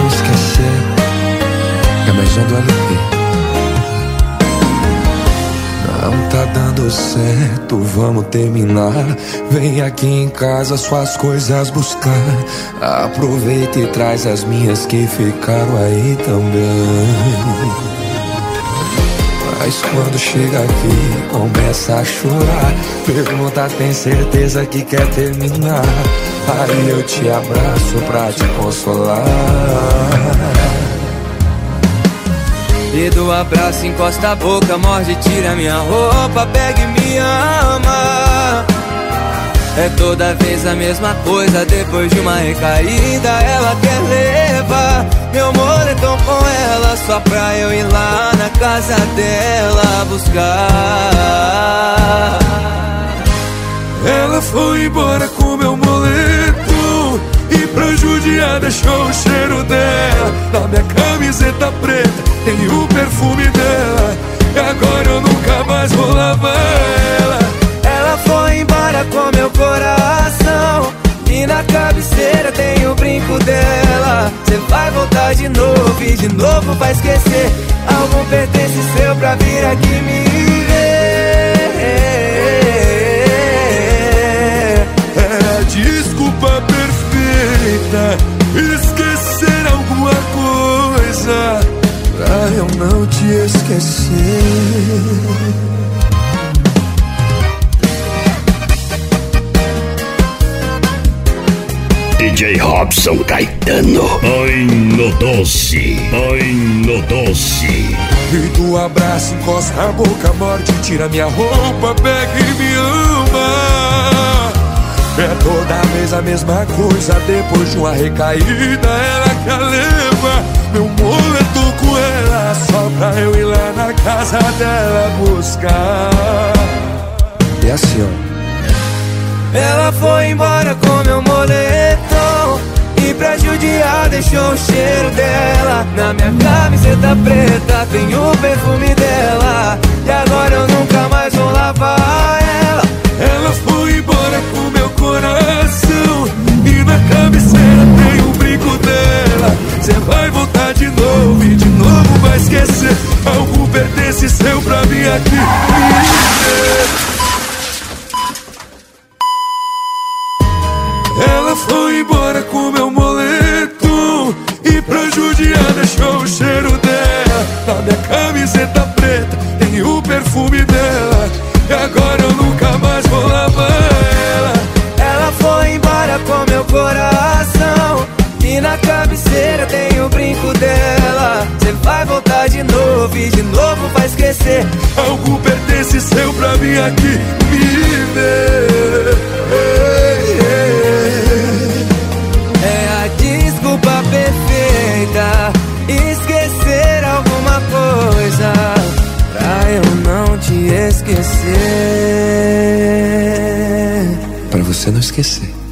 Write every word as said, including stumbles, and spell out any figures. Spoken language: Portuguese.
não esquecer, é mais um do L P. Não tá dando certo, vamos terminar. Vem aqui em casa suas coisas buscar. Aproveita e traz as minhas que ficaram aí também. Mas quando chega aqui, começa a chorar. Pergunta, tem certeza que quer terminar? Aí eu te abraço pra te consolar. E do abraço encosta a boca, morde, tira minha roupa, pega e me ama. É toda vez a mesma coisa, depois de uma recaída ela quer levar meu moletom com ela, só pra eu ir lá na casa dela buscar. Ela foi embora com meu moletom e pra judiar deixou o cheiro dela na minha camiseta preta, tem o perfume dela, e agora eu nunca mais vou lavar ela. Ela foi embora com meu coração e na cabeceira tem o brinco dela. Cê vai voltar de novo e de novo vai esquecer algum pertence seu pra vir aqui me ver. É a desculpa perfeita, esquecer alguma coisa pra eu não te esquecer. D J Robson Caetano. Ai no doce, ai no doce. E do abraço encosta a boca, morde, tira minha roupa, pega e me ama. É toda vez a mesma coisa, depois de uma recaída ela quer levar meu moletom com ela, só pra eu ir lá na casa dela buscar. É assim, ó. Ela foi embora com meu moletom e pra judiar deixou o cheiro dela na minha camiseta preta, tem o perfume dela, e agora eu nunca mais vou lavar ela. Ela foi embora com meu coração e na cabeceira tem o brinco dela. Cê vai voltar de novo e de novo vai esquecer algum pertence seu pra mim aqui me ver. Ela foi embora com meu moletom e pra judiar deixou o cheiro dela na minha camiseta preta, tem o perfume dela, e agora eu nunca mais vou lavar ela. Ela foi embora com meu coração e na cabeceira tem o brinco dela. Cê vai voltar de novo e de novo vai esquecer algum pertence seu pra mim aqui me ver. É a desculpa perfeita, esquecer alguma coisa pra eu não te esquecer. Pra você não esquecer.